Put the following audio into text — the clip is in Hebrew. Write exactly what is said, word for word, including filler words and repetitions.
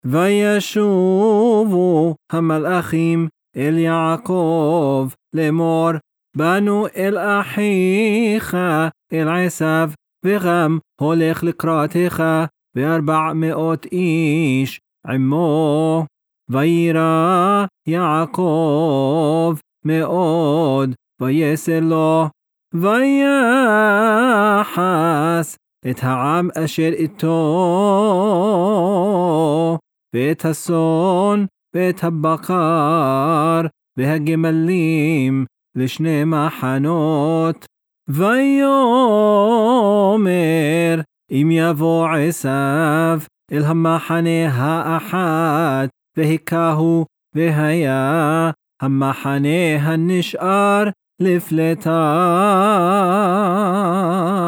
וישובו המלאכים אל יעקב לאמור, באנו אל אחיך אל עשיו, וגם הולך לקראתך וארבע מאות איש עמו. וירא יעקב מאוד ויסר לו, ויחס את העם אשר איתו, ואת הצאן ואת הבקר והגמלים לשני מחנות. ויאמר, אם יבוא עשיו אל המחנה האחד והכהו, והיה המחנה הנשאר לפלטה.